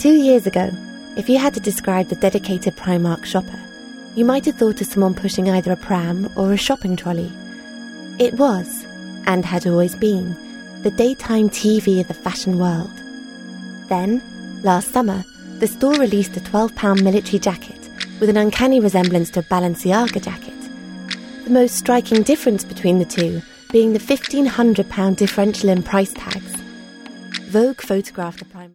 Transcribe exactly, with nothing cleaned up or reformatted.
Two years ago, if you had to describe the dedicated Primark shopper, you might have thought of someone pushing either a pram or a shopping trolley. It was, and had always been, the daytime T V of the fashion world. Then, last summer, the store released a twelve pound military jacket with an uncanny resemblance to a Balenciaga jacket. The most striking difference between the two being the fifteen hundred pound differential in price tags. Vogue photographed the Primark